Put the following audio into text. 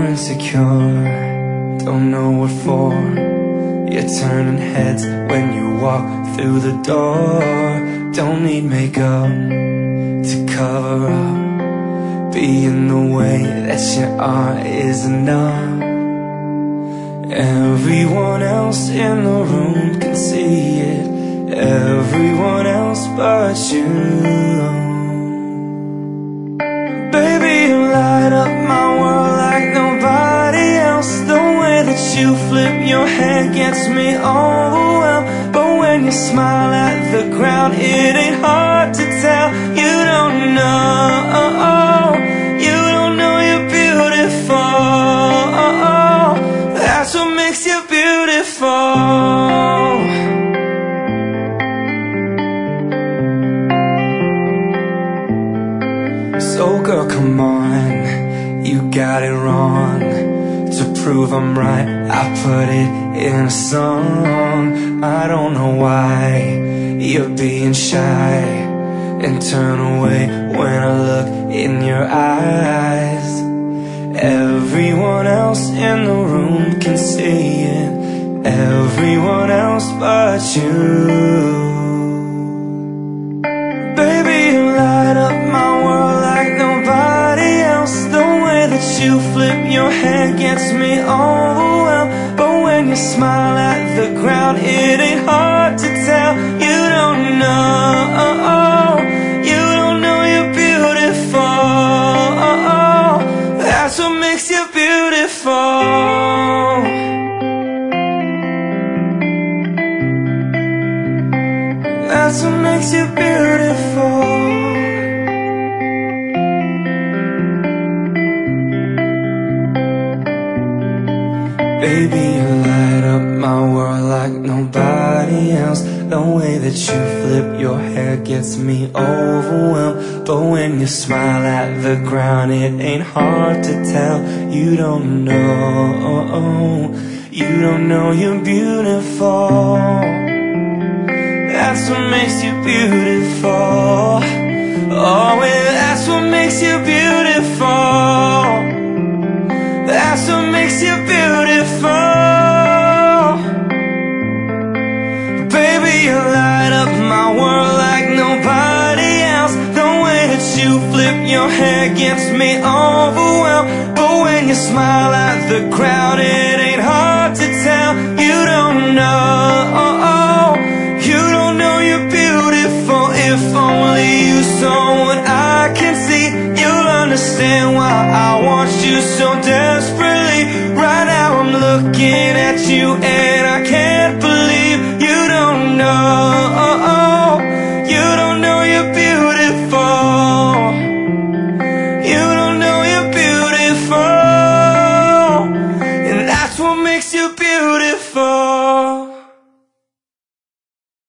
you're insecure, don't know what for. You're turning heads when you walk through the door. Don't need makeup to cover up. Being the way that you are is enough. Everyone else in the room can see it, everyone else but you. Baby, you light up my world like nobody else. The way that you flip your hair gets me overwhelmed. But when you smile at the ground, it ain't hard to tell. You don't know, you don't know you're beautiful. That's what makes you beautiful. So girl, come on, you got it wrong. To prove I'm right, I put it in a song. I don't know why you're being shy and turn away when I look in your eyes. Everyone else in the room can see it, everyone else but you. Baby, you light up my world like nobody else. The way that you flip your hair gets me overwhelmed. But when you smile at the ground, it ain't hard to tell. You don't know, you don't know you're beautiful. That's what makes you beautiful. That's what makes you beautiful. Baby, you light up my world like nobody else. The way that you flip your hair gets me overwhelmed. But when you smile at the ground, it ain't hard to tell. You don't know, you don't know you're beautiful. That's what makes you beautiful. Oh, well, that's what makes you beautiful. That's what makes you beautiful. Baby, you light up my world like nobody else. The way that you flip your hair gets me overwhelmed. But when you smile at the crowd, it ain't hard to tell. You don't know, you don't know you're beautiful. If only you saw what I can see, you'll understand why I want you so desperately. Right now I'm looking at you and I can't believe you don't know, you don't know you're beautiful. You don't know you're beautiful. And that's what makes you beautiful.